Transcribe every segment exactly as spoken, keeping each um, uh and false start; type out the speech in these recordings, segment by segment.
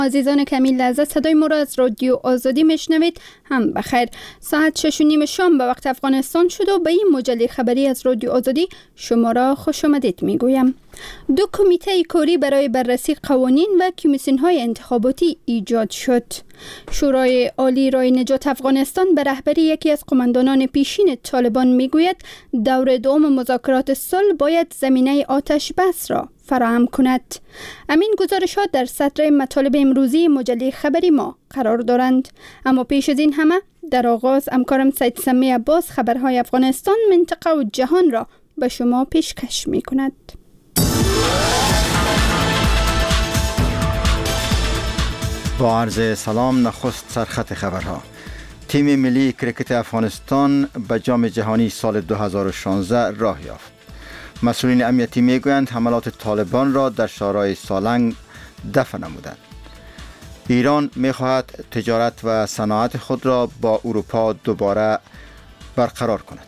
عزیزان کمی لحظه صدای ما را از رادیو آزادی میشنوید. هم بخیر. ساعت شش و نیم شام به وقت افغانستان شد و به این مجله خبری از رادیو آزادی شما را خوش آمدید میگویم. دو کمیته کاری برای بررسی قوانین و کمیسیون‌های انتخاباتی ایجاد شد. شورای عالی رای نجات افغانستان به رهبری یکی از قماندانان پیشین طالبان میگوید دور دوم مذاکرات صلح باید زمینه آتش بس را فراهم کند. امین گزارشات در سطر مطالب امروزی مجله خبری ما قرار دارند. اما پیش از این همه در آغاز همکارم سید سمی عباس خبرهای افغانستان، منطقه و جهان را به شما پیشکش می کند. با عرض سلام، نخست سرخط خبرها. تیم ملی کرکت افغانستان به جام جهانی سال دو هزار و شانزده راه یافت. مسئولین امنیتی میگویند حملات طالبان را در شهرهای سالنگ دفع نمودند. ایران میخواهد تجارت و صنعت خود را با اروپا دوباره برقرار کند.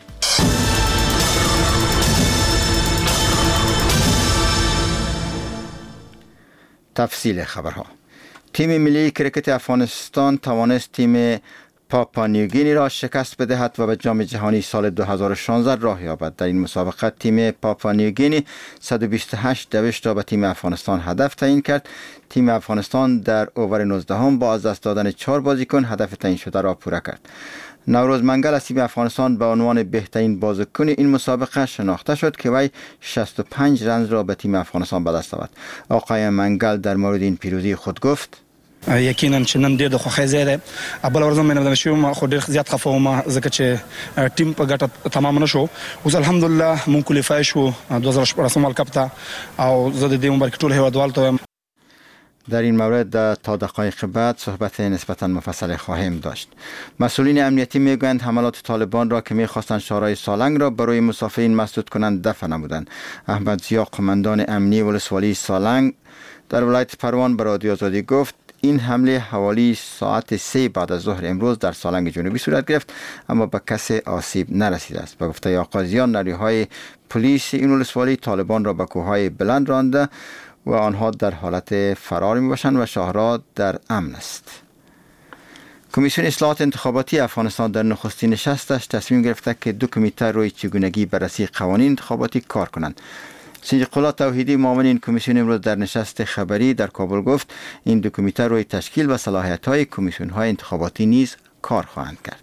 تفصیل خبرها. تیم ملی کرکت افغانستان توانست تیم پاپا نیوگینی را شکست بدهد و به جام جهانی سال دو هزار و شانزده راه یابد. در این مسابقه تیم پاپا نیوگینی صد و بیست و هشت دوشت را به تیم افغانستان هدف تعیین کرد. تیم افغانستان در اوور نوزده هم با از دست دادن چهار بازیکن هدف تعیین شده را پوره کرد. نوروز منگل از تیم افغانستان به عنوان بهترین بازیکن این مسابقه شناخته شد که وی شصت و پنج رنز را به تیم افغانستان به دست آورد. آقای منگل در مورد این پیروزی خود گفت: یقینا چې نن ډېر د خوښۍ ځای دی. بله ورځ مې نه شوم، خو ډېر زیات خفه وم ځکه چې ټیم په ګټه تمام نه شو. اوس الحمدلله مونږ کوالیفای شو دو هزار و شپاړسم ورلد کپ ته، او زه د دې مبارکي ټول هیوادوالو ته وایم. در این مورد تا دقایق بعد صحبت نسبتا مفصل خواهیم داشت. مسئولین امنیتی میگویند حملات طالبان را که میخواستند شهرهای سالنگ را برای مسافرین مسدود کنند دفع نمودند. احمد ضیا قماندان امنی ولسوالی سالنگ در ولایت پروان به رادیو آزادی گفت این حمله حوالی ساعت سه بعد از ظهر امروز در سالنگ جنوبی صورت گرفت، اما به کسی آسیب نرسیده است. به گفته آقای ضیا، نیروهای پلیس این ولسوالی طالبان را به کوههای بلند رانده و آنها در حالت فرار می باشند و شهرها در امن است. کمیسیون اصلاحات انتخاباتی افغانستان در نخستین نشستش تصمیم گرفته که دو کمیته روی چگونگی بررسی قوانین انتخاباتی کار کنند. سنجقلا توحیدی معاون این کمیسیون امروز در نشست خبری در کابل گفت این دو کمیته روی تشکیل و صلاحیت‌های کمیسیون‌های انتخاباتی نیز کار خواهند کرد.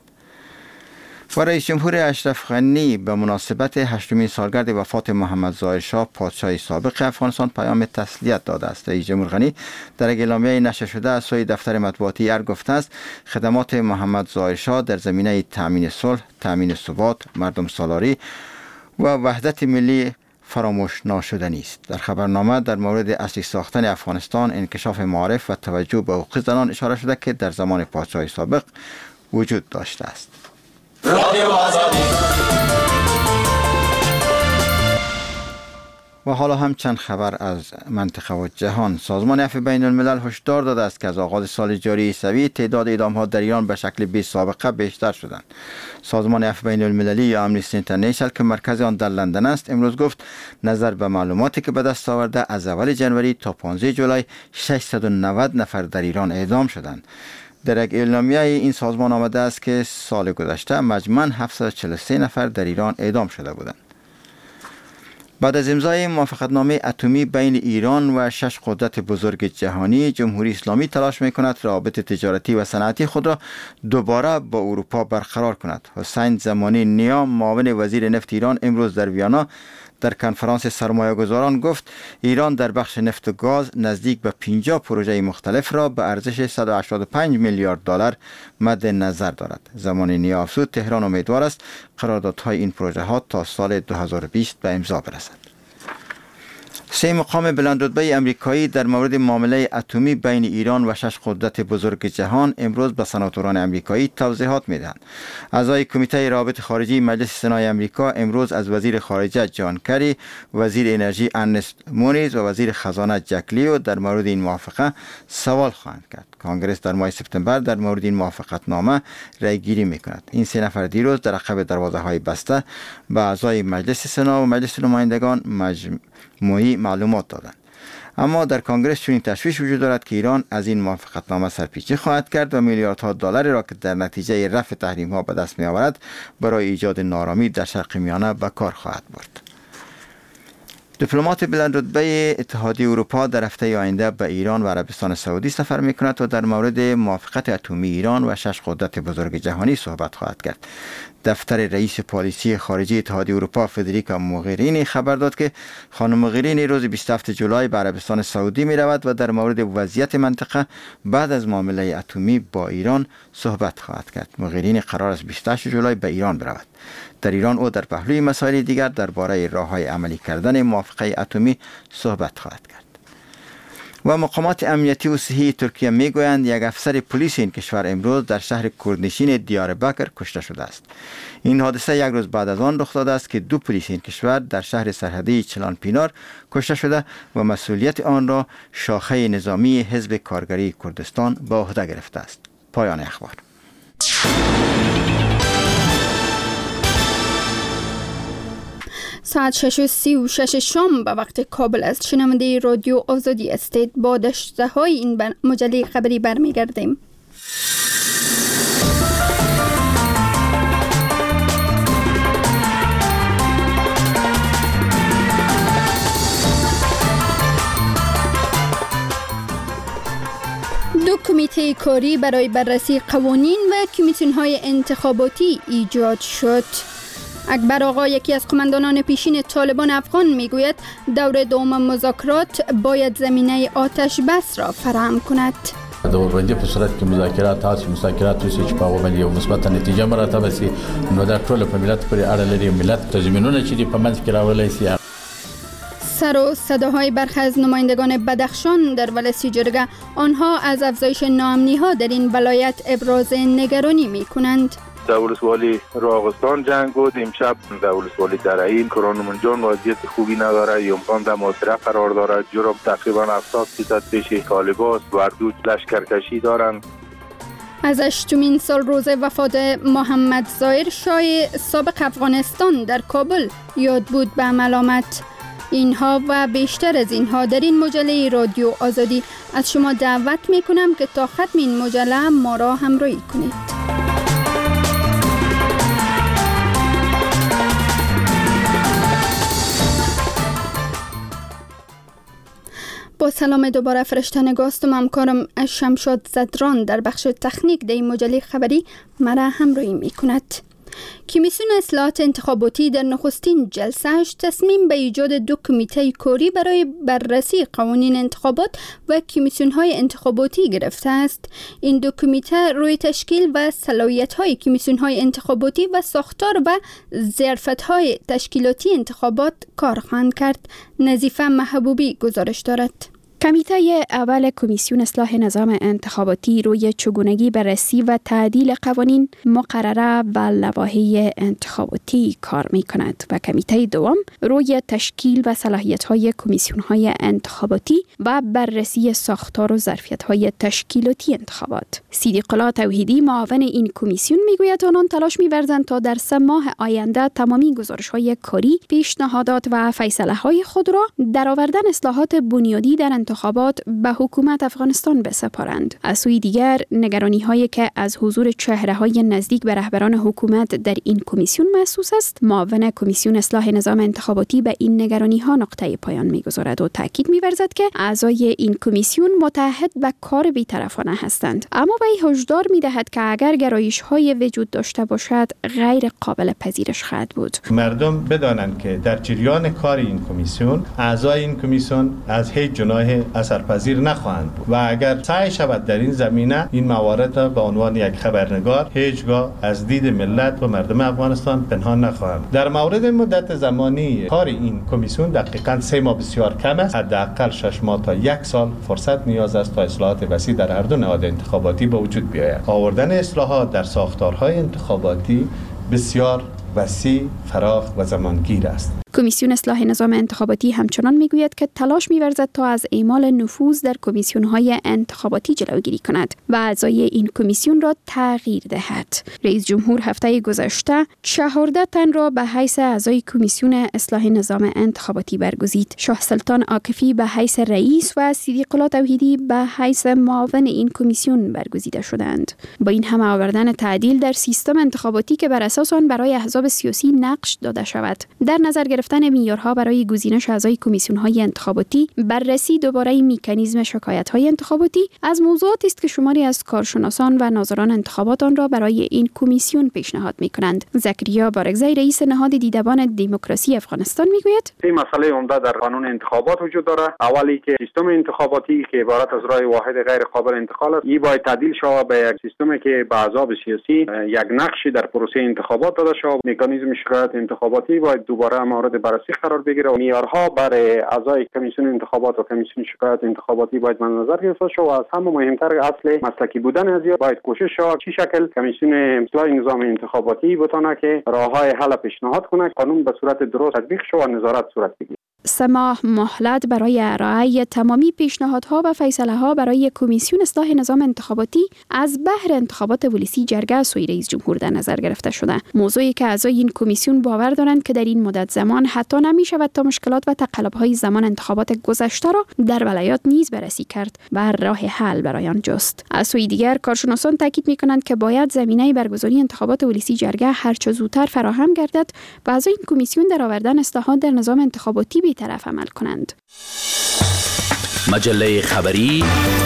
و رئیس جمهور اشرف غنی به مناسبت هشتمین سالگرد وفات محمد ظاهر شاه پادشاه سابق افغانستان پیام تسلیت داده است. رئیس جمهور غنی در اعلامیه نشر شده از سوی دفتر مطبوعاتی ارگ گفته است خدمات محمد ظاهر شاه در زمینه تامین صلح، تامین ثبات، مردم سالاری و وحدت ملی فراموش ناشدنی است. در خبرنامه در مورد اصلی ساختن افغانستان، انکشاف معارف و توجه به حقوق زنان اشاره شده که در زمان پادشاه سابق وجود داشته است. و حالا هم چند خبر از منطقه و جهان. سازمان عفو بین الملل هشدار داده است که از آغاز سال جاری عیسوی تعداد اعدام‌ها در ایران به شکل بی سابقه بیشتر شدند. سازمان عفو بین المللی یا امنیستی اینترنشنال که مرکز آن در لندن است امروز گفت نظر به معلوماتی که به دست آورده از اول جنوری تا پانزده جولای ششصد و نود نفر در ایران اعدام شدند. در یک اعلامیه این سازمان آمده است که سال گذشته مجموعاً هفتصد و چهل و سه نفر در ایران اعدام شده بودند. بعد از امضای موافقتنامه اتمی بین ایران و شش قدرت بزرگ جهانی، جمهوری اسلامی تلاش می‌کند روابط تجارتی و صنعتی خود را دوباره با اروپا برقرار کند. حسین زمانی نیا، معاون وزیر نفت ایران، امروز در ویانا در کنفرانس سرمایه‌گذاران گفت ایران در بخش نفت و گاز نزدیک به پنجاه پروژه مختلف را به ارزش صد و هشتاد و پنج میلیارد دلار مد نظر دارد. زمانی نیا افزود تهران امیدوار است قراردادهای این پروژه ها تا سال دو هزار و بیست به امضا برسد. سه مقام بلندرتبه امریکایی در مورد معامله اتمی بین ایران و شش قدرت بزرگ جهان امروز به سناتوران امریکایی توضیحات میدهند. اعضای کمیته روابط خارجی مجلس سنای امریکا امروز از وزیر خارجه جان کری، وزیر انرژی ارنست مونیز و وزیر خزانه جک لیو در مورد این موافقه سوال خواهند کرد. کانگرس در ماه سپتامبر در مورد این موافقتنامه رأی گیری میکند. این سه نفر دیروز در عقب دروازه های بسته به اعضای مجلس سنا و مجلس نمایندگان مجموعی معلومات دادند. اما در کنگره چنین تشویش وجود دارد که ایران از این موافقتنامه سرپیچی خواهد کرد و میلیاردها دلار را که در نتیجه رفع تحریم ها به دست می آورد برای ایجاد نارامی در شرق میانه به کار خواهد برد. دیپلمات بلند رتبه اتحادیه اروپا در هفته آینده به ایران و عربستان سعودی سفر می کند و در مورد موافقت اتمی ایران و شش قدرت بزرگ جهانی صحبت خواهد کرد. دفتر رئیس پالیسی خارجی اتحادیه اروپا فدریکا موغرینی خبر داد که خانم موغرینی روز بیست و هفتم جولای به عربستان سعودی می رود و در مورد وضعیت منطقه بعد از معامله اتمی با ایران صحبت خواهد کرد. موغرینی قرار است بیست و هشتم جولای به ایران برود. در ایران او در پهلوی مسائل دیگر درباره راه‌های عملی کردن موافقه اتمی صحبت خواهد کرد. و مقامات امنیتی و صحی ترکیه میگویند یک افسر پلیس این کشور امروز در شهر کردنشین دیاربکر کشته شده است. این حادثه یک روز بعد از آن رخ داده است که دو پلیس این کشور در شهر سرحدی چلان پینار کشته شده و مسئولیت آن را شاخه نظامی حزب کارگری کردستان به عهده گرفته است. پایان اخبار. ساعت شش و سی و شش شام به وقت کابل است. شنونده رادیو آزادی استید. با داشته های این بر... مجله خبری برمیگردیم. دو کمیته کاری برای بررسی قوانین و کمیسیون‌های انتخاباتی ایجاد شد. اکبر آقا، یکی از قماندانان پیشین طالبان افغان، میگوید دور دوم مذاکرات باید زمینه آتش بس را فراهم کند. دوربندی په صورت کې مذاکرات تاسو مذاکرات وشي چې په هغه باندې یو مثبت نتیجه مراتبه سي، نو دا ټول په ملت پورې اړه لري. ملت تضمینونه چې په منځ کې راولای سي. سر و صداهای برخی از نمایندگان بدخشان در ولسی جرگه، آنها از افزایش ناامنی ها در این ولایت ابراز نگرانی می کنند. در ولسوالی راغستان جنگ بود، امشب در ولسوالی درعین کرانمون جان وضعیت خوبی نداره، یمقان در مادره قرار داره، جرم تقریبا هفتاد درصد پیش طالبان وردوج لشکرکشی دارند. از هشتمین سال روز وفات محمد ظاهر شاه سابق افغانستان در کابل یاد بود به ملامت. اینها و بیشتر از اینها در این مجله رادیو آزادی. از شما دعوت می کنم که تا ختم این مجله ما را همراهی کنید. با سلام دوباره فرشته نگاست و همکارم شمشاد زدران در بخش تکنیک در این مجله خبری مرا همراهی می کند. کمیسیون اصلاحات انتخاباتی در نخستین جلسه‌اش تصمیم به ایجاد دو کمیته کاری برای بررسی قوانین انتخابات و کمیسیون‌های انتخاباتی گرفته است. این دو کمیته روی تشکیل و صلاحیت‌های کمیسیون‌های انتخاباتی و ساختار و ظرفیت‌های تشکیلاتی انتخابات کار خواهند کرد. نظیفه محبوبی گزارش دارد. کمیته اول کمیسیون اصلاح نظام انتخاباتی روی چگونگی بررسی و تعدیل قوانین، مقرره و لوایح انتخاباتی کار می کند و کمیته دوم روی تشکیل و صلاحیت‌های کمیسیون‌های انتخاباتی و بررسی ساختار و ظرفیت‌های تشکیلاتی انتخابات. صدیق الله توحیدی، معاون این کمیسیون، میگوید آنان تلاش می‌ورزند تا در سه ماه آینده تمامی گزارش‌های کاری، پیشنهادات و فیصله‌های خود را در آوردن اصلاحات بنیادی در انتخابات به حکومت افغانستان بسپارند. از سوی دیگر نگرانی هایی که از حضور چهره های نزدیک به رهبران حکومت در این کمیسیون محسوس است، معاون کمیسیون اصلاح نظام انتخاباتی به این نگرانی ها نقطه پایان میگذارد و تاکید می‌ورزد که اعضای این کمیسیون متحد به کار بی‌طرفانه هستند، اما وی هشدار می‌دهد که اگر گرایش های وجود داشته باشد غیر قابل پذیرش خواهد بود. مردم بدانند که در جریان کار این کمیسیون اعضای این کمیسیون از هیچ جناح اثرپذیر نخواهند بود و اگر سعی شود در این زمینه این موارد را به عنوان یک خبرنگار هیچگاه از دید ملت و مردم افغانستان پنهان نخواهند. در مورد مدت زمانی کار این کمیسیون دقیقاً سه ماه بسیار کم است. حداقل شش ماه تا یک سال فرصت نیاز است تا اصلاحات وسیع در هر دو نهاد انتخاباتی به وجود بیاید. آوردن اصلاحات در ساختارهای انتخاباتی بسیار وسیع، فراخ و زمانگیر است. کمیسیون اصلاح نظام انتخاباتی همچنان میگوید که تلاش می‌ورزد تا از اعمال نفوذ در کمیسیون‌های انتخاباتی جلوگیری کند و اعضای این کمیسیون را تغییر دهد. رئیس جمهور هفته گذشته چهارده تن را به حیث اعضای کمیسیون اصلاح نظام انتخاباتی برگزید. شاه سلطان عاکفی به حیث رئیس و صدیق الله توحیدی به حیث معاون این کمیسیون برگزیده شدند. با این همه آوردن تعدیل در سیستم انتخاباتی که بر اساس آن برای احزاب سیاسی نقش داده شود، در نظر گرفتن معیارها برای گزینش اعضای کمیسیون‌های انتخاباتی، بررسی دوباره مکانیزم شکایت‌های انتخاباتی از موضوعاتی است که شماری از کارشناسان و ناظران انتخابات آن را برای این کمیسیون پیشنهاد می‌کنند. زکریا بارگزی رئیس نهاد دیدبان دموکراسی افغانستان میگوید: این مسئله عمده در قانون انتخابات وجود دارد. اولی که سیستم انتخاباتی که عبارت از رای واحد غیر قابل انتقال است، این باید تبدیل شود به یک سیستمی که به احزاب سیاسی یک نقشی در پروسه انتخابات داده شود. مکانیزم شکایت انتخاباتی باید دوباره مورد بررسی قرار بگیره و معیارها برای اعضای کمیسیون انتخابات و کمیسیون شکایت انتخاباتی باید در نظر گرفته شود و از همه مهمتر اصل مسلکی بودن از یا باید کوشش شود چه شکل کمیسیون اصلاح نظام انتخاباتی بتونه که راههای حل پیشنهاد کنه، قانون به صورت درست تطبیق شود و نظارت صورت بگیره. سه ماه مهلت برای ارائه تمامی پیشنهادها و فیصله‌ها برای کمیسیون اصلاح نظام انتخاباتی از بهر انتخابات ولسی جرگه سوی رئیس جمهور در نظر گرفته شده. موضوعی که اعضای این کمیسیون باور دارند که در این مدت زمان حتی نمی شود تا مشکلات و تقلب‌های زمان انتخابات گذشته را در ولایات نیز بررسی کرد و راه حل برای آن جست. از سوی دیگر کارشناسان تاکید می‌کنند که باید زمینه برگزاری انتخابات ولسی جرگه هر چه زودتر فراهم گردد و اعضای این کمیسیون در آوردن اصلاحات در نظام انتخاباتی به طرف عمل کنند. مجله خبری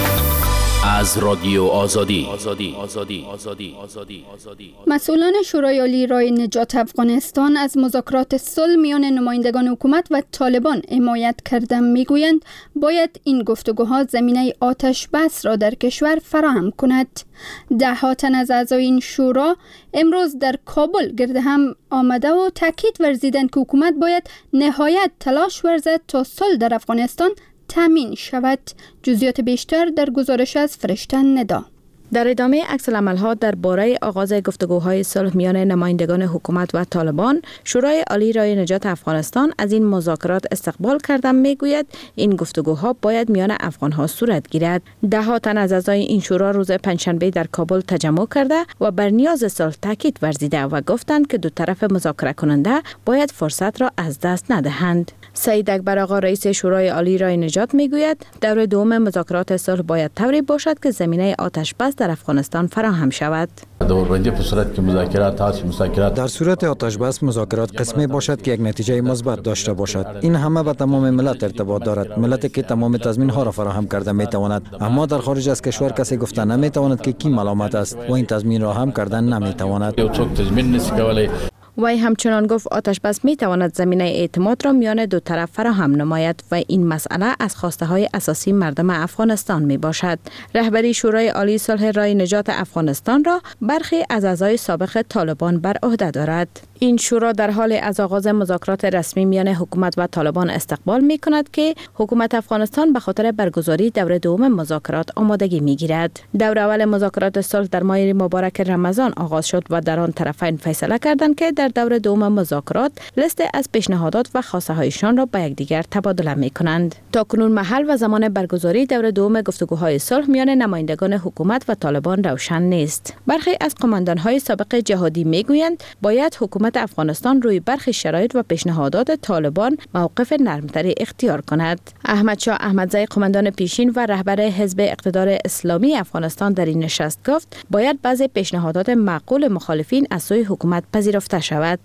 از رادیو آزادی. آزادی. آزادی. آزادی. آزادی. آزادی. مسئولان شورای عالی رای نجات افغانستان از مذاکرات صلح میان نمایندگان حکومت و طالبان حمایت کردن میگویند باید این گفتگوها زمینه آتش بس را در کشور فراهم کند. ده ها تن از اعضای این شورا امروز در کابل گرد هم آمده و تاکید ورزیدند که حکومت باید نهایت تلاش ورزد تا صلح در افغانستان تامین شود. جزئیات بیشتر در گزارش از فرشته ندا. در ادامه عکس العمل‌ها درباره آغاز گفتگوهای صلح میان نمایندگان حکومت و طالبان، شورای عالی رای نجات افغانستان از این مذاکرات استقبال کرده میگوید این گفتگوها باید میان افغان‌ها صورت گیرد. ده ها تن از اعضای این شورا روز پنجشنبه در کابل تجمع کرده و بر نیاز صلح تاکید ورزیده و گفتند که دو طرف مذاکره کننده باید فرصت را از دست ندهند. سعید اکبر آقا رئیس شورای عالی رای نجات میگوید دور دوم مذاکرات صلح باید طوری باشد که زمینه آتش بس در افغانستان فراهم شود. دوربندی به صورت که مذاکرات هست مذاکرات در صورت آتش بس مذاکرات قسمی باشد که یک نتیجه مثبت داشته باشد. این همه به تمام ملت ارتباط دارد. ملتی که تمام تضمین ها را فراهم کرده می تواند، اما در خارج از کشور کسی گفته نمی تواند که کی ملامت است و این تضمین را هم کردن نمی تواند. تضمین نیست که وی همچنان گفت آتش بس می تواند زمینه اعتماد را میان دو طرف فراهم نماید و این مسئله از خواسته های اساسی مردم افغانستان می باشد. رهبری شورای عالی صلح رای نجات افغانستان را برخی از اعضای سابق طالبان بر عهده دارد. این شورا در حال از آغاز مذاکرات رسمی میان حکومت و طالبان استقبال می کند که حکومت افغانستان به خاطر برگزاری دور دوم مذاکرات آمادگی می گیرد. دور اول مذاکرات صلح در ماه مبارک رمضان آغاز شد و در آن طرفین فیصله کردند که در دور دوم مذاکرات لیست از پیشنهادات و خواسته هایشان را با یکدیگر تبادله می کنند. تا کنون محل و زمان برگزاری دور دوم گفتگوهای صلح میان نمایندگان حکومت و طالبان روشن نیست. برخی از قماندان های سابق جهادی می گویند باید حکومت افغانستان روی برخی شرایط و پیشنهادات طالبان موقف نرمتری اختیار کند. احمد شاه احمدزی قماندان پیشین و رهبر حزب اقتدار اسلامی افغانستان در این نشست گفت باید بعضی پیشنهادات معقول مخالفین از سوی حکومت پذیرفته شود.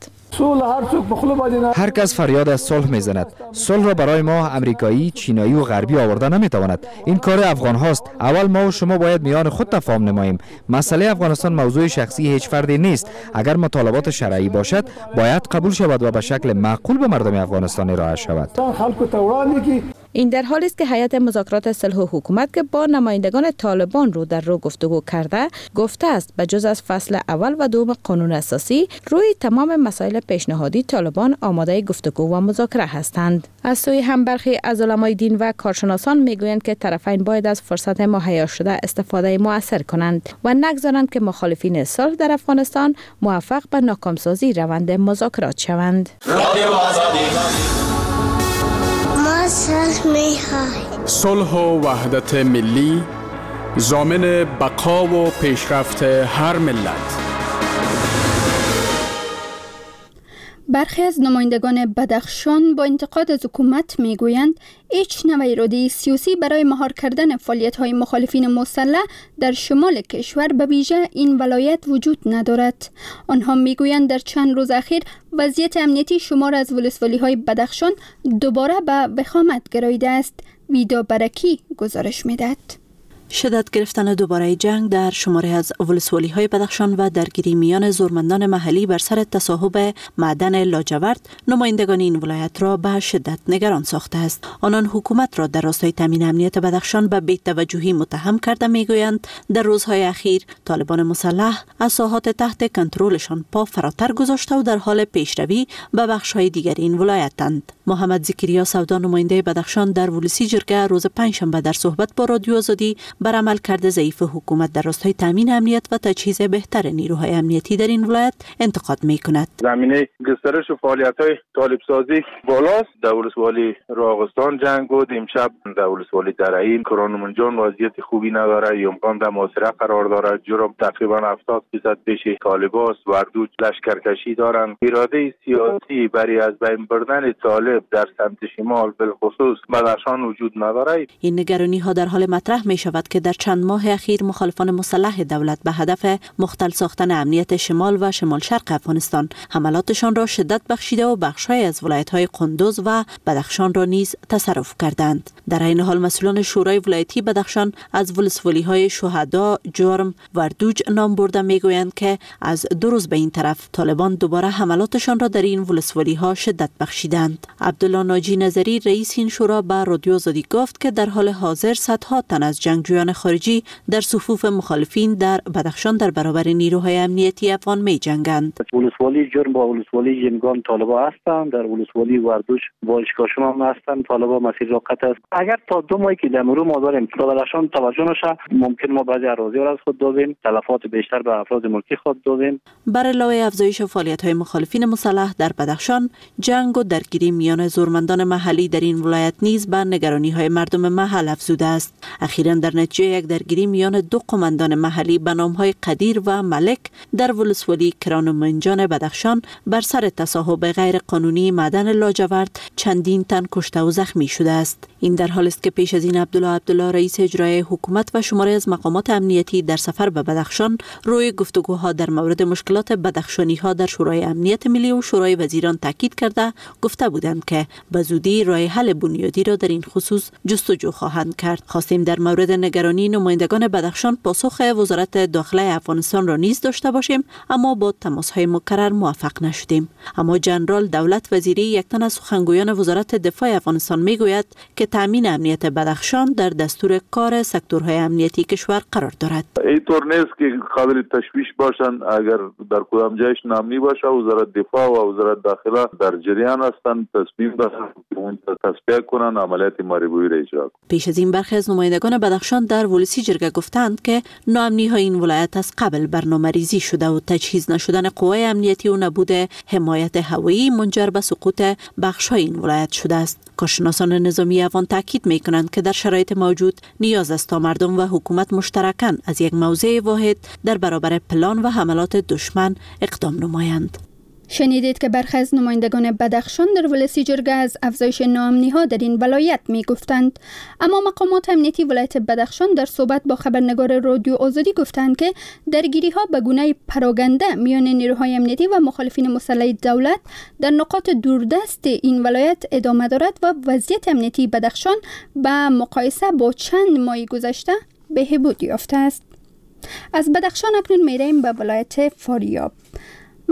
هر کس فریاد از صلح میزند. صلح را برای ما امریکایی، چینایی و غربی آورده نمیتواند. این کار افغان هاست. اول ما و شما باید میان خود تفاهم نماییم. مسئله افغانستان موضوع شخصی هیچ فردی نیست. اگر مطالبات شرعی باشد باید قبول شود و به شکل معقول به مردم افغانستان ارائه شود. این در حالی است که هیئت مذاکرات صلح و حکومت که با نمایندگان طالبان رو در رو گفتگو کرده گفته است به جز از فصل اول و دوم قانون اساسی روی تمام مسائل پیشنهادی طالبان آماده گفتگو و مذاکره هستند. از سوی هم برخی از علمای دین و کارشناسان میگویند که طرفین باید از فرصت مهیا شده استفاده مؤثر کنند و نگذارند که مخالفین صلح در افغانستان موفق به ناکامسازی روند مذاکرات شوند. ما صلح می‌خواهیم. صلح و وحدت ملی ضامن بقا و پیشرفت هر ملت. برخی از نمایندگان بدخشان با انتقاد از حکومت میگویند هیچ نوع اراده سیاسی برای مهار کردن فعالیت‌های مخالفین مسلح در شمال کشور به ویژه این ولایت وجود ندارد. آنها میگویند در چند روز اخیر وضعیت امنیتی شمار از ولسوالی‌های بدخشان دوباره به وخامت گراییده است. ویدا برکی گزارش می‌دهد. شدت گرفتن دوباره جنگ در شماره از ولسوالی‌های بدخشان و درگیری میان زورمندان محلی بر سر تصاحب معدن لاجورد نمایندگان این ولایت را به شدت نگران ساخته است. آنان حکومت را در راستای تامین امنیت بدخشان به بی‌توجهی متهم کرده میگویند در روزهای اخیر طالبان مسلح از ساحات تحت کنترلشان پا فراتر گذاشته و در حال پیشروی به بخش‌های دیگر این ولایتند. محمد زکریا سودا نماینده بدخشان در ولسی جرگه روز پنجشنبه در صحبت با رادیو آزادی بر عملکرد ضعیف حکومت در راستای تامین امنیت و تجهیز بهتر نیروهای امنیتی در این ولایت انتقاد می‌کند. زمینه گسترش فعالیت‌های طالب سازی بالاست. در ولسوالی راغستان جنگ بود، امشب در ولسوالی درعین کرانمنجان وضعیت خوبی نداره، یمقان در محاصره قرار دارد. جرم تقریبا هفتاد درصد پیش طالباست. وردوج لشکرکشی دارند. اراده سیاسی برای از بین بردن طالب در سمت شمال بالخصوص بدخشان وجود نداره. این نگرانی‌ها در حال مطرح می‌شود که در چند ماه اخیر مخالفان مسلح دولت به هدف مختل ساختن امنیت شمال و شمال شرق افغانستان حملاتشان را شدت بخشیده و بخش‌های از ولایت‌های قندوز و بدخشان را نیز تصرف کردند. در این حال مسئولان شورای ولایتی بدخشان از ولسوالی‌های شهدا، جرم، وردوج نام برده میگویند که از دو روز به این طرف طالبان دوباره حملاتشان را در این ولسوالی‌ها شدت بخشیدند. عبدالله ناجی نظری رئیس این شورا به رادیو آزادی گفت که در حال حاضر صدها تن از جنگجویان خارجی در صفوف مخالفین در بدخشان در برابر نیروهای امنیتی افغان می جنگند. ولسوالی جرم با ولسوالی یمگان طالبا هستند، در ولسوالی وردوش با اشکاشون هم هستند. طالبا مسیر را قطع است. اگر تا دو ماهی که در مرو ما داریم تا بدخشان توجه نشه، ممکن ما بعضی اراضی را از خود دادیم، تلفات بیشتر به افراد ملکی خود دادیم. بر علاوه افزایش فعالیت‌های مخالفین مسلح در بدخشان، جنگ و درگیری میان زورمندان محلی در این ولایت نیز به نگرانی‌های مردم محل افزوده است. اخیراً در نتیجه یک درگیری میان دو قماندان محلی به نام‌های قدیر و ملک در ولسوالی کرانمنجان بدخشان بر سر تصاحب غیر قانونی معدن لاجورد چندین تن کشته و زخمی شده است. این در حالی است که پیش از این عبدالله عبدالله رئیس اجرایی حکومت و شماره از مقامات امنیتی در سفر به بدخشان روی گفتگوها در مورد مشکلات بدخشانی‌ها در شورای امنیت ملی و شورای وزیران تاکید کرده گفته بودند که به زودی راه حل بنیادی را در این خصوص جستجو خواهند کرد. خواستیم در مورد نگرانی نمایندگان بدخشان پاسخ وزارت داخله افغانستان را نیز داشته باشیم، اما با تماس‌های مکرر موفق نشدیم. اما جنرال دولت وزیری یک تن از سخنگویان وزارت دفاع افغانستان میگوید که تامین امنیت بدخشان در دستور کار سکتورهای امنیتی کشور قرار دارد. اینطور نیست که قابل تشویش باشند. اگر در کدام جایش نامنی باشه وزارت دفاع و وزارت داخله در جریان هستند تصمیم بگیرند اون تصفیه کنند عملیات ماریبویی را اجرا کنند. پیش از این برخی از نمایندگان بدخشان در ولسی جرگه گفتند که ناامنی‌های این ولایت از قبل برنامه‌ریزی شده و تجهیز نشدن قوای امنیتی و نبود حمایت هوایی منجر به سقوط بخش‌های این ولایت شده است. کارشناسان نظامی افغان تاکید می‌کنند که در شرایط موجود نیاز است تا مردم و حکومت مشترکاً از یک موضع واحد در برابر پلان و حملات دشمن اقدام نمایند. شنیدید که برخی از نمایندگان بدخشان در ولسی جرگه از افزایش ناامنی‌ها در این ولایت می‌گفتند، اما مقامات امنیتی ولایت بدخشان در صحبت با خبرنگار رادیو آزادی گفتند که درگیری‌ها به گونه پراگنده میان نیروهای امنیتی و مخالفین مسلح دولت در نقاط دوردست این ولایت ادامه دارد و وضعیت امنیتی بدخشان به مقایسه با چند ماه گذشته بهبود یافته است. از بدخشان اکنون می‌رویم به ولایت فاریاب.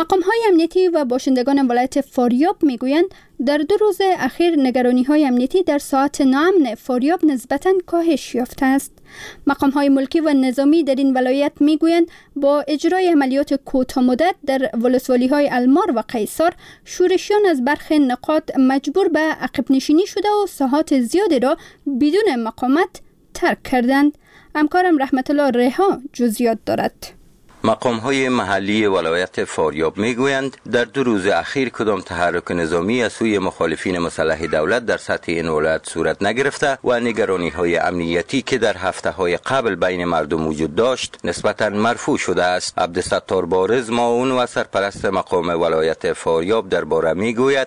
مقام‌های امنیتی و باشندگان ولایت فاریاب میگویند در دو روز اخیر نگرانی‌های امنیتی در ساعت ناامن فاریاب نسبتاً کاهش یافته است. مقام‌های ملکی و نظامی در این ولایت میگویند با اجرای عملیات کوتاه مدت در ولسوالی‌های المار و قیصر، شورشیان از برخی نقاط مجبور به عقب نشینی شده و ساحات زیادی را بدون مقاومت ترک کردند. همکارم رحمت الله ریحا جزئیات دارد. مقام‌های محلی ولایت فاریاب میگویند در دو روز اخیر کدام تحرک نظامی از سوی مخالفین مسلح دولت در سطح این ولایت صورت نگرفته و نگرانی‌های امنیتی که در هفته‌های قبل بین مردم وجود داشت نسبتاً مرفوع شده است. عبدالستار بارز معاون و سرپرست مقام ولایت فاریاب درباره میگوید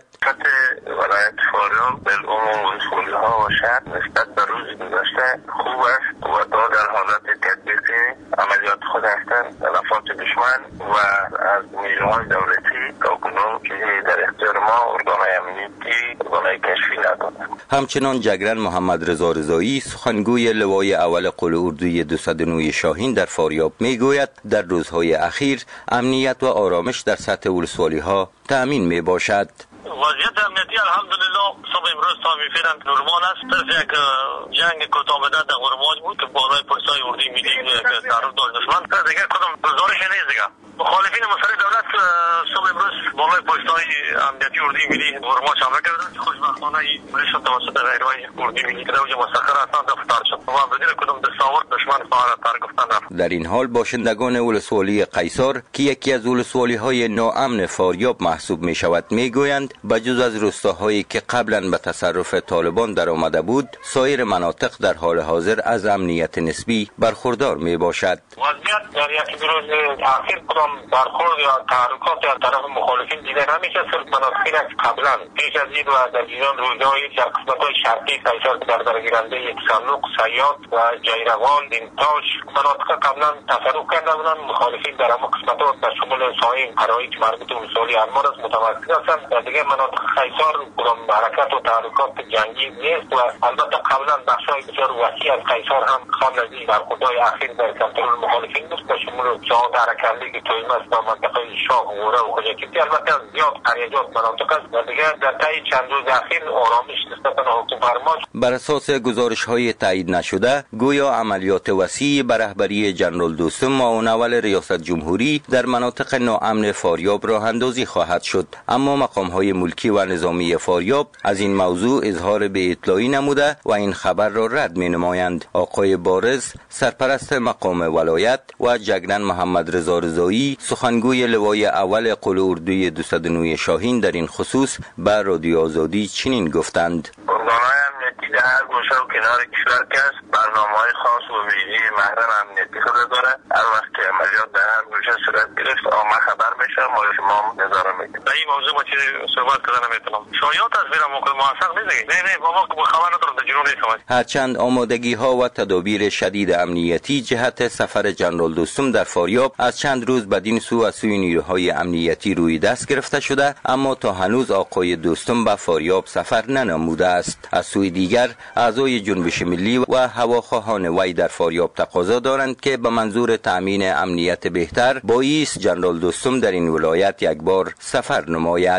ولایت فاریاب بالعموم ولسوالی‌ها و شهر نسبت به روز گذشته خوب است و تا در حالت تطبیق عملیات خود هستند. تلفات دشمن و از نیروهای دولتی تاکنون چیزی در اختیار ما ارگان‌های امنیتی ارگان‌های کشفی ندادند. همچنان جگرن محمد رضا رضایی سخنگوی لوای اول قل اردوی دویست و نه شاهین در فاریاب میگوید در روزهای اخیر امنیت و آرامش در سطح ولسوالی‌ها تأمین میباشد. وضعیت امنیتی الحمدلله صبح امروز تا میفیرند نرمال است. طرف یک جنگ کوتاه مدت در غرماج بود که بالای پلیسای اردوی ملی تعرض داشت دشمن. دیگه کدام گزارش نیست دیگه. مخالفین مسلح دولت صبح امروز بالای پلیسای امنیتی اردوی ملی غرماج حمله کردند. خوشبختانه این پلیس توسط نیروهای اردوی ملی که اوج مسخر هستند رفتار شد و بدون کدام دستاورد دشمن خواهر تر گفتند. در این حال باشندگان ولسوالی قیصر که یکی از ولسوالی‌های ناامن فاریاب محسوب می‌شود میگویند بجز از روستاهایی که قبلا به تصرف طالبان در آمده بود، سایر مناطق در حال حاضر از امنیت نسبی برخوردار می باشد. وضعیت در یکی دو روز اخیر کدام برخورد یا تحرکات از طرف مخالفین دیده نمیشه. صرف مناطقی است قبلا پیش از این و در جریان روزهای در قسمت‌های شرقی قیصر در درگیرنده یک صندوق، سیاد و جیروان، دینتاش مناطق قبلا تصرف کرده بودند. مخالفین در اما قسمت‌ها در شمال سایم قرایی که مربوط به ولسوالی المار است متمرکز هستند. در دیگه مناطق قیصر کدام حرکت و تحرکات جنگی نیست و البته قبلا بخش‌های بسیار وسیع از قیصر هم قبل از این برخوردهای اخیر در کنترل مخالفین بود به شمول ساحات حرکت‌ای که تویم است و منطقه شاه غوره و خوجکیتی. البته از زیاد قریجات مناطق است و دیگه در طی چند روز اخیر آرامش نسبت به حکومت فرمان. بر اساس گزارش‌های تایید نشده گویا عملیات وسیع به رهبری جنرال دوستم معاون اول ریاست جمهوری در مناطق ناامن فاریاب راه اندازی خواهد شد، اما مقام‌های ملکی و نظامی فاریاب از این موضوع اظهار به اطلاعی نموده و این خبر را رد می نمایند. آقای بارز سرپرست مقام ولایت و جگرن محمد رضا رضایی سخنگوی لوای اول قل اردوی دویست و نه شاهین در این خصوص به رادیو آزادی چنین گفتند: ارگان‌های امنیتی در هر گوشه و کنار کشور که است برنامه‌های خاص و ویژه محرم امنیتی خود دارد. هر وقت که عملیات در هر گوشه صورت گرفت ما خبر میشه، ما شما نظاره میکنیم. در این موضوع ما چیز صحبت کردن نمیتونم. شایعات از میرم موقع موثق نیست. نه نه بابا که خبر ندارم در جنون نیستم. هرچند آمادگی ها و تدابیر شدید امنیتی جهت سفر جنرال دوستم در فاریاب از چند روز بدین سو از سوی نیروهای امنیتی روی دست گرفته شده، اما تا هنوز آقای دوستم به فاریاب سفر ننموده است. از سوی دیگر اعضای جنبش ملی و هواخواهان وی در فاریاب تقاضا دارند که به منظور تامین امنیت بهتر بایست جنرال دوستم در این ولایت یک بار سفر نماید.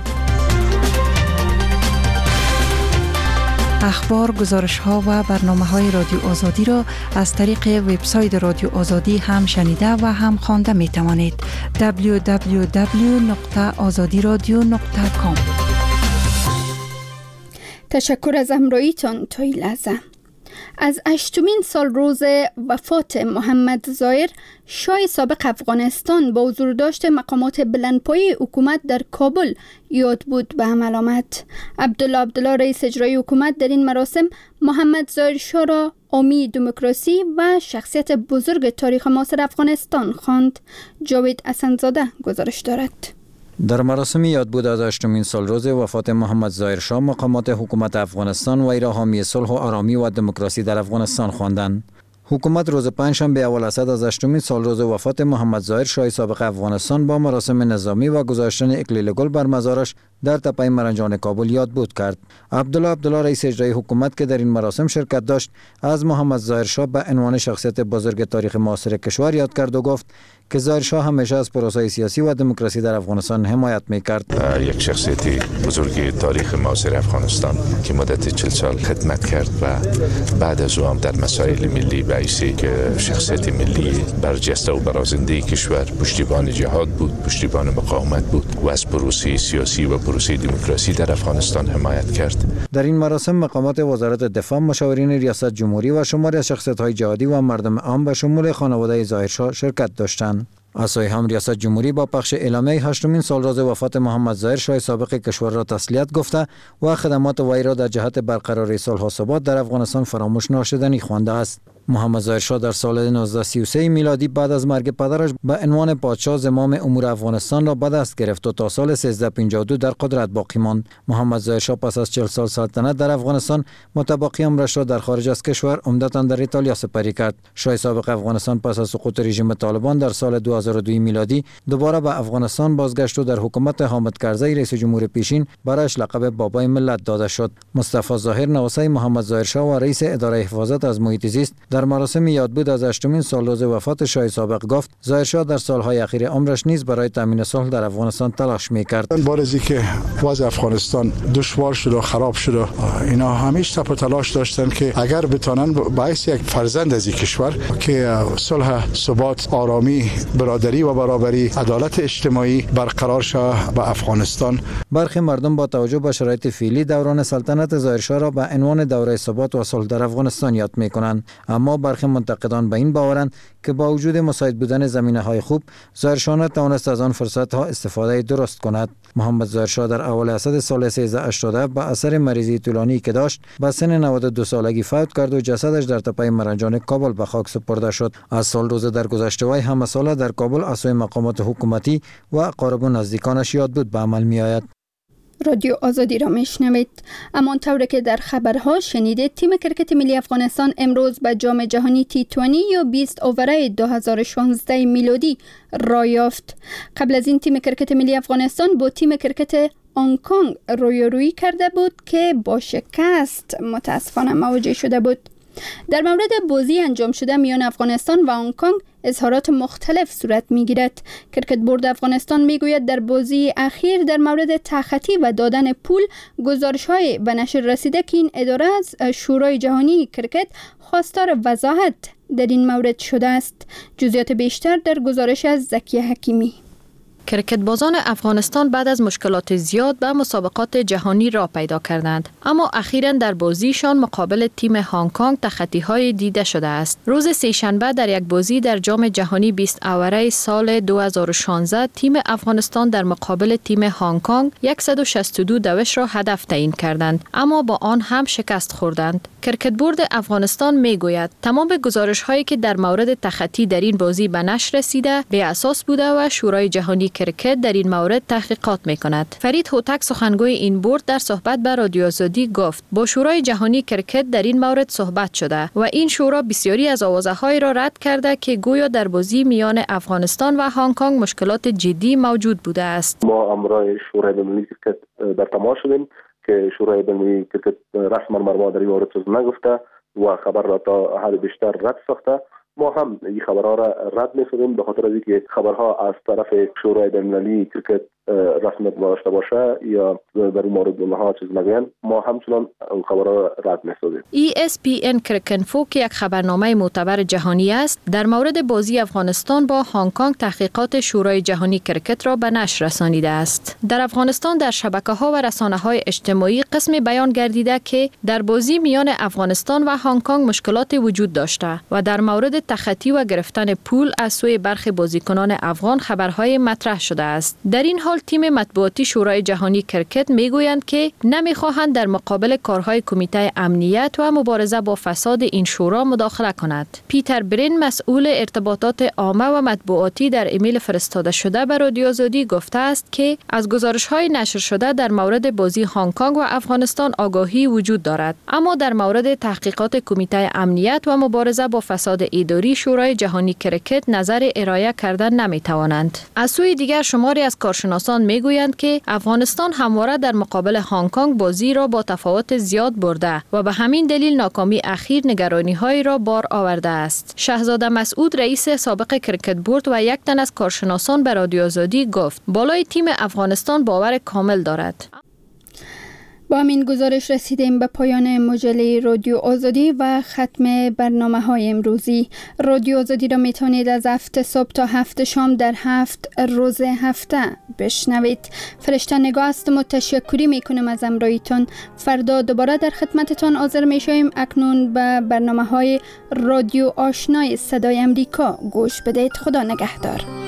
اخبار، گزارش ها و برنامه های رادیو آزادی را از طریق وبسایت رادیو آزادی هم شنیده و هم خوانده می توانید. دبلیو دبلیو دبلیو نقطه آزادی رادیو نقطه کام. تشکر از همراهیتان تا این لحظه. از هشتمین سال روز وفات محمد ظاهر شاه سابق افغانستان با حضور داشت مقامات بلندپایه حکومت در کابل یاد بود به عمل آمد. عبدالله عبدالله رئیس اجرایی حکومت در این مراسم محمد ظاهر شاه را حامی دموکراسی و شخصیت بزرگ تاریخ معاصر افغانستان خواند. جاوید حسن‌زاده گزارش دارد. در مراسم یادبود از هشتمین سالروز وفات محمد ظاهر شاه مقامات حکومت افغانستان وی را حامی صلح و آرامی و دموکراسی در افغانستان خواندند. حکومت روز پنجشنبه اول اسد از هشتمین سالروز وفات محمد ظاهر شاه سابق افغانستان با مراسم نظامی و گذاشتن اکلیل گل بر مزارش در تپه مرنجان کابل یادبود کرد. عبدالله عبدالله رئیس اجرایی حکومت که در این مراسم شرکت داشت از محمد ظاهر شاه به عنوان شخصیت بزرگ تاریخ معاصر کشور یاد کرد و گفت که ظاهر شاه همیشه از پروسه سیاسی و دموکراسی در افغانستان حمایت میکرد. یک شخصیت بزرگی تاریخ معاصر افغانستان که مدت چهل سال خدمت کرد و بعد از او هم در مسائل ملی به حیث که شخصیت ملی برجسته و برازنده کشور پشتیبان جهاد بود، پشتیبان مقاومت بود و از پروسه سیاسی و پروسه دموکراسی در افغانستان حمایت کرد. در این مراسم مقامات وزارت دفاع، مشاورین ریاست جمهوری و شماری از شخصیت‌های جهادی و مردم عام به شمول خانواده ظاهرشاه شرکت داشتند. آسای هم ریاست جمهوری با پخش اعلامیه هشتمین سالروز وفات محمد ظاهرشاه سابق کشور را تسلیت گفته و خدمات وی را در جهت برقراری صلح و ثبات در افغانستان فراموش ناشدنی خوانده است. محمد ظاهرشاه در سال نوزده سی و سه میلادی بعد از مرگ پدرش به عنوان پادشاه زمام امور افغانستان را به دست گرفت و تا سال سیزده پنجاه و دو در قدرت باقی ماند. محمد ظاهرشاه پس از چهل سال سلطنت در افغانستان متبقی عمرش را در خارج از کشور عمدتاً در ایتالیا سپری کرد. شاه سابق افغانستان پس از سقوط رژیم طالبان در سال دو هزار و دو میلادی دوباره به افغانستان بازگشت و در حکومت حامد کرزی رئیس جمهور پیشین برایش لقب بابای ملت داده شد. مصطفی ظاهر نواسه محمد ظاهرشاه و رئیس اداره حفاظت از محیط زیست در مراسم یادبود از هشتمین سالروز وفات شاه سابق گفت ظاهرشاه در سالهای اخیر عمرش نیز برای تامین صلح در افغانستان تلاش می‌کرد. بارزی که وضع افغانستان دشوار شد و خراب شد، اینا همیشه تپ تلاش داشتن که اگر بتونن باعث یک فرزند از این کشور که صلح، ثبات، آرامی، برادری و برابری، عدالت اجتماعی برقرار شود به افغانستان. برخی مردم با توجه به شرایط فعلی دوران سلطنت ظاهرشاه را به عنوان دوره ثبات و صلح در افغانستان یاد می‌کنند، اما برخی منتقدان به این باورند که با وجود مساعد بودن زمینه‌های خوب، ظاهرشاه نتوانست از آن فرصت‌ها استفاده درست کند. محمد ظاهرشاه در اول اسد سال سیزده هشتاد به اثر مریضی طولانی که داشت به سن نود و دو سالگی فوت کرد و جسدش در تپه مرنجان کابل به خاک سپرده شد. از سال روز در گذشته وی همه ساله در کابل از سوی مقامات حکومتی و اقارب و نزدیکانش یادبود به عمل می‌آید. رادیو آزادی را میشنوید. اما طوری که در خبرها شنیدید، تیم کرکت ملی افغانستان امروز به جام جهانی تی بیست یا بیست اووره دو هزار و شانزده میلادی راه یافت. قبل از این تیم کرکت ملی افغانستان با تیم کرکت هنگ کنگ رویارویی کرده بود که با شکست متاسفانه مواجه شده بود. در مورد بازی انجام شده میان افغانستان و هنگ کنگ اظهارات مختلف صورت میگیرد. کرکت بورد افغانستان میگوید در بازی اخیر در مورد تخطی و دادن پول گزارش‌های به نشر رسیده که این اداره از شورای جهانی کرکت خواستار وضاحت در این مورد شده است. جزئیات بیشتر در گزارش از زکی حکیمی. کرکت بازان افغانستان بعد از مشکلات زیاد به مسابقات جهانی را پیدا کردند، اما اخیراً در بازیشان مقابل تیم هنگ کنگ تخطی‌های دیده شده است. روز سه‌شنبه در یک بازی در جام جهانی بیست اوره سال دو هزار و شانزده تیم افغانستان در مقابل تیم هنگ کنگ صد و شصت و دو دوش را هدف تعیین کردند، اما با آن هم شکست خوردند. کرکت بورد افغانستان میگوید تمام گزارش‌هایی که در مورد تخطی در این بازی به نشر رسیده بی اساس بوده و شورای جهانی کرکت در این مورد تحقیقات میکند. فرید هوتک سخنگوی این بورد در صحبت با رادیو آزادی گفت با شورای جهانی کرکت در این مورد صحبت شده و این شورا بسیاری از آوازه‌های را رد کرده که گویا در بازی میان افغانستان و هنگ کنگ مشکلات جدی موجود بوده است. ما امرای شورای بین‌المللی کرکت در تماس شدیم که شورای بین‌المللی کرکت رسما مرما در این مورد چیز نگفته و خبر را تا حد بیشتر رد ساخته. ما هم این خبرها را رد می‌کنیم به خاطر اینکه خبرها از طرف شورای بین‌المللی کرکت رسمیت داشته باشه یا در این مورد اونها چیز نگن، ما همچنان اون خبرها را رد می‌کنیم. ای اس پی ان کرکنفو که یک خبرنامه معتبر جهانی است، در مورد بازی افغانستان با هنگ کنگ تحقیقات شورای جهانی کرکت را به نشر رسانیده است. در افغانستان در شبکه‌ها و رسانه‌های اجتماعی قسمی بیان گردیده که در بازی میان افغانستان و هنگ کنگ مشکلات وجود داشته و در مورد تخطی و گرفتن پول از سوی برخی بازیکنان افغان خبرهای مطرح شده است. در این حال تیم مطبوعاتی شورای جهانی کرکت میگویند که نمیخواهند در مقابل کارهای کمیته امنیت و مبارزه با فساد این شورا مداخله کند. پیتر برین مسئول ارتباطات عامه و مطبوعاتی در ایمیل فرستاده شده به رادیو آزادی گفته است که از گزارش‌های نشر شده در مورد بازی هنگ کنگ و افغانستان آگاهی وجود دارد، اما در مورد تحقیقات کمیته امنیت و مبارزه با فساد اداری شورای جهانی کرکت نظر ارائه کردن نمیتوانند. از سوی دیگر شماری از کارشناسان افغانستان میگویند که افغانستان همواره در مقابل هنگ کنگ بازی را با تفاوت زیاد برده و به همین دلیل ناکامی اخیر نگرانی های را بار آورده است. شهزاده مسعود رئیس سابق کرکت بورد و یک تن از کارشناسان به رادیو آزادی گفت بالای تیم افغانستان باور کامل دارد. با همین گزارش رسیدیم به پایان مجله رادیو آزادی و ختم برنامه های امروزی. رادیو آزادی را میتونید از هفت صبح تا هفت شام در هفت روز هفته بشنوید. فرشته نگاه هستم و تشکری میکنم از امرایتان. فردا دوباره در خدمتتان حاضر میشویم. اکنون به برنامه های رادیو آشنای صدای امریکا گوش بدید. خدا نگهدار.